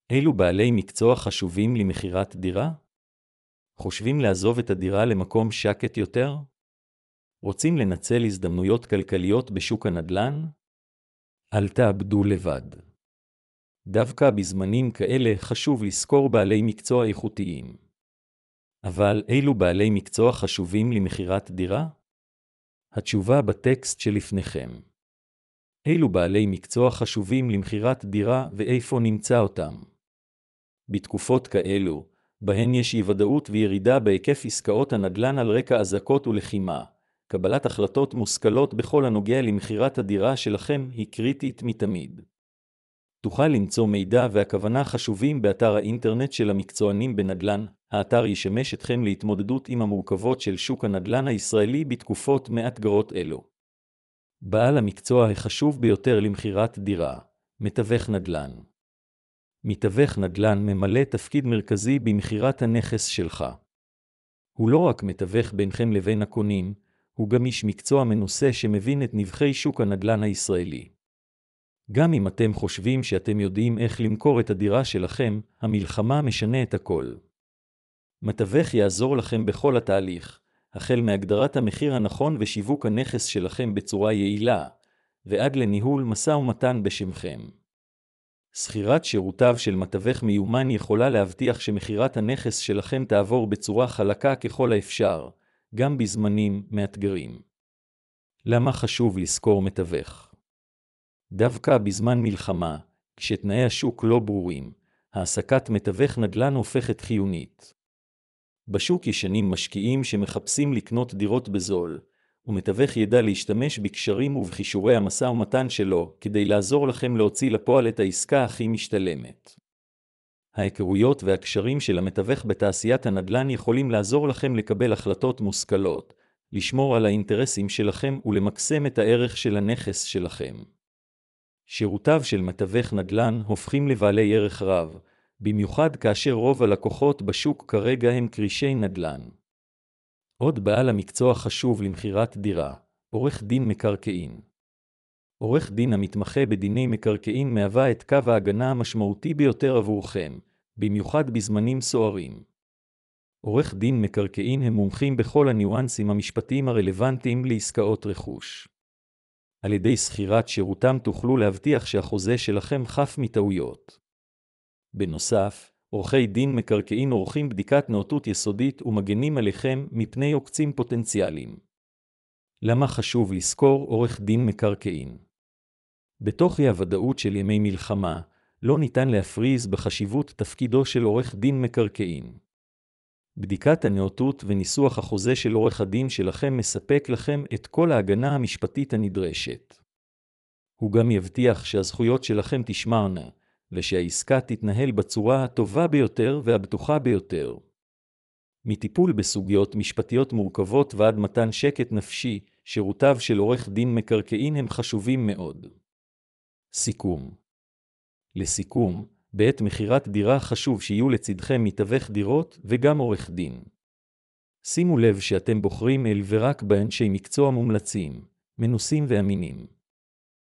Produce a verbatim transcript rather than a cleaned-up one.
אילו בעלי מקצוע חשובים למכירת דירה? חושבים לעזוב את הדירה למקום שקט יותר? רוצים לנצל הזדמנויות כלכליות בשוק הנדל"ן? אל תאבדו לבד. דווקא בזמנים כאלה חשוב לזכור בעלי מקצוע איכותיים. אבל אילו בעלי מקצוע חשובים למכירת דירה? התשובה בטקסט שלפניכם. אילו בעלי מקצוע חשובים למכירת דירה ואיפה נמצא אותם? בתקופות כאלו, בהן יש אי-ודאות וירידה בהיקף עסקאות הנדל"ן על רקע אזעקות ולחימה, קבלת החלטות מושכלות בכל הנוגע למכירת הדירה שלכם היא קריטית מתמיד. תוכל למצוא מידע והכוונה חשובים באתר האינטרנט של המקצוענים בנדל"ן. האתר ישמש אתכם להתמודדות עם המורכבות של שוק הנדל"ן הישראלי בתקופות מאתגרות אלו. בעל המקצוע החשוב ביותר למכירת דירה, מתווך נדל"ן. מתווך נדל"ן ממלא תפקיד מרכזי במכירת הנכס שלך. הוא לא רק מתווך בינכם לבין הקונים, הוא גם איש מקצוע מנוסה שמבין את נבחי שוק הנדל"ן הישראלי. גם אם אתם חושבים שאתם יודעים איך למכור את הדירה שלכם, המלחמה משנה את הכל. מתווך יעזור לכם בכל התהליך, החל מהגדרת המחיר הנכון ושיווק הנכס שלכם בצורה יעילה, ועד לניהול משא ומתן בשמכם. שכירת שירותיו של מתווך מיומן יכולה להבטיח שמכירת הנכס שלכם תעבור בצורה חלקה ככל האפשר, גם בזמנים מאתגרים. למה חשוב לזכור מתווך? דווקא בזמן מלחמה, כשתנאי השוק לא ברורים, העסקת מתווך נדל"ן הופכת חיונית. בשוק ישנים משקיעים שמחפשים לקנות דירות בזול, ומתווך ידע להשתמש בקשרים ובחישורי המשא ומתן שלו כדי לעזור לכם להוציא לפועל את העסקה הכי משתלמת. ההיכרויות והקשרים של המתווך בתעשיית הנדל"ן יכולים לעזור לכם לקבל החלטות מושכלות, לשמור על האינטרסים שלכם ולמקסם את הערך של הנכס שלכם. שירותיו של מתווך נדל"ן הופכים לבעלי ערך רב, במיוחד כאשר רוב הלקוחות בשוק כרגע הם קרישי נדל"ן. עוד בעל המקצוע חשוב למכירת דירה, עורך דין מקרקעין. עורך דין המתמחה בדיני מקרקעין מהווה את קו ההגנה המשמעותי ביותר עבורכם, במיוחד בזמנים סוערים. עורך דין מקרקעין הם מומחים בכל הניואנסים המשפטיים הרלוונטיים לעסקאות רכוש. על ידי שכירת שירותם תוכלו להבטיח שהחוזה שלכם חף מטעויות. בנוסף, עורכי דין מקרקעין עורכים בדיקת נאותות יסודית ומגנים עליכם מפני עוקצים פוטנציאליים. למה חשוב לזכור עורך דין מקרקעין? בתוך הוודאות של ימי מלחמה, לא ניתן להפריז בחשיבות תפקידו של עורך דין מקרקעין. בדיקת הנאותות וניסוח החוזה של עורך הדין שלכם מספק לכם את כל ההגנה המשפטית הנדרשת. הוא גם יבטיח שהזכויות שלכם תשמרנה, ושהעסקה תתנהל בצורה הטובה ביותר והבטוחה ביותר. מטיפול בסוגיות משפטיות מורכבות ועד מתן שקט נפשי, שירותיו של עורך דין מקרקעין הם חשובים מאוד. סיכום. לסיכום, בעת מכירת דירה חשוב שיהיו לצדכם מתווך דירות וגם עורך דין. שימו לב שאתם בוחרים אל ורק באנשי מקצוע מומלצים, מנוסים ואמינים.